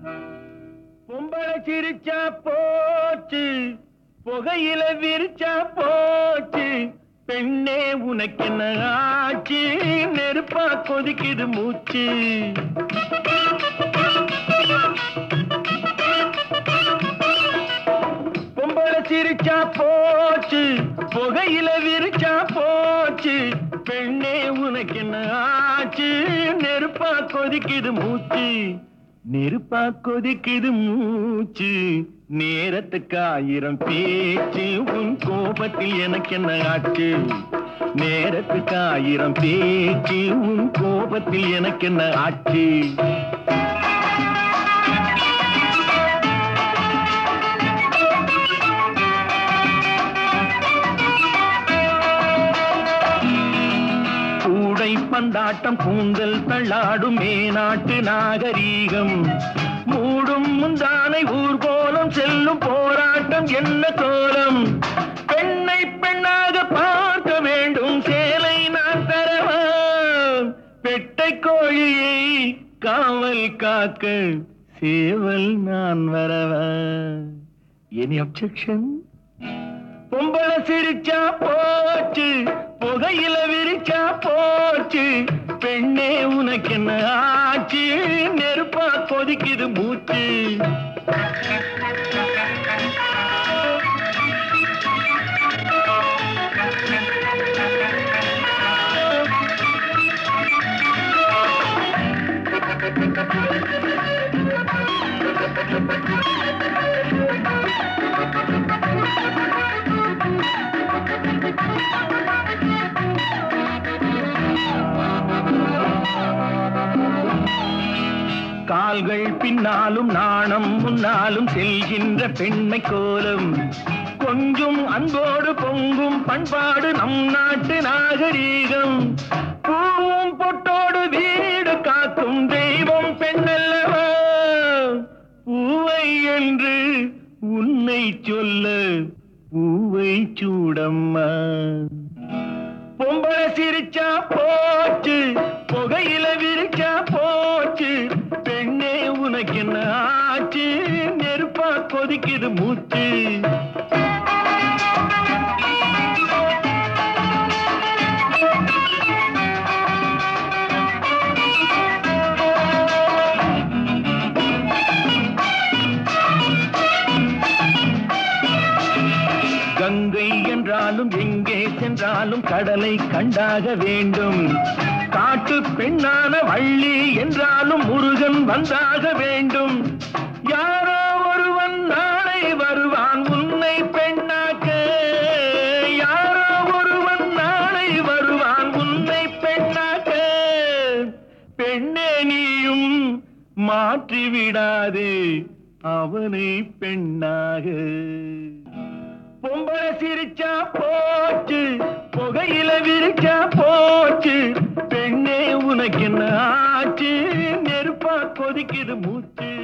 பொம்பளை சிரிச்சா போச்சு, புகையில விரிச்சா போச்சு, பெண்ணே உனக்கு என்ன ஆச்சு, நெருப்பா கொதிக்குது மூச்சு. பொம்பளை சிரிச்சா போச்சு, புகையில விரிச்சா போச்சு, பெண்ணே உனக்கு என்ன ஆச்சு, நெருப்பா கொதிக்குது மூச்சு. நெருப்பா கொதிக்குது மூச்சு, நேரத்துக்கு 1000 பேச்சு, உன் கோபத்தில் எனக்கு என்ன ஆச்சு. நேரத்துக்கு 1000 பேச்சு, உன் கோபத்தில் எனக்கு என்ன ஆச்சு. பந்தாட்டம் கூந்தல் தள்ளாடும் மேநாட்டு நாகரீகம், மூடும் முந்தானை ஊர்கோலம் செல்லும் போராட்டம் என்ன கோலம். பெண்ணை பெண்ணாக பார்க்க வேண்டும், சேலை நான் தரவா, பெட்டை கோழியை காவல் காக்க சேவல் நான் வரவா. Any objection? பொம்பளை சிரிச்சா போச்சு, புகையில விரிச்சா போச்சு, பெண்ணே உனக்கு என்ன ஆச்சு, நெருப்பா கொதிக்குது மூச்சு. கால்கள் பின்னாலும் நாணம் முன்னாலும் செல்கின்ற பெண்மை கோலம், கொஞ்சம் அன்போடு பொங்கும் பண்பாடு நம் நாட்டு நாகரீகம். பூவும் பொட்டோடு வீடு காக்கும் தெய்வம் பெண்ணல்லவா, பூவை என்று உன்னை சொல்ல பூவை சூடம்மா. பொம்பளை சிரிச்சா போச்சு, புகையில விரிச்சா போச்சு, பெண்ணே உனக்கு என்ன ஆச்சு, நெருப்பா கொதிக்குது மூச்சு. கங்கை என்றாலும் எங்கே சென்றாலும் கடலை கண்டாக வேண்டும், காட்டு பெண்ணான வள்ளி என்றாலும் முருகன் வந்தாக வேண்டும். யாரோ ஒருவன் நாளை வருவான் உன்னை பெண்ணாக்க, யாரோ ஒருவன் நாளை வருவான் உன்னை பெண்ணாக்க, பெண்ணே நீயும் மாற்றி விடாதே அவனை பெண்ணாக. பொம்பளை சிரிச்சா போச்சு, புகையில விரிச்சா போச்சு, பெண்ணே உனக்கு என்ன ஆச்சு, நெருப்பா கொதிக்குது மூச்சு.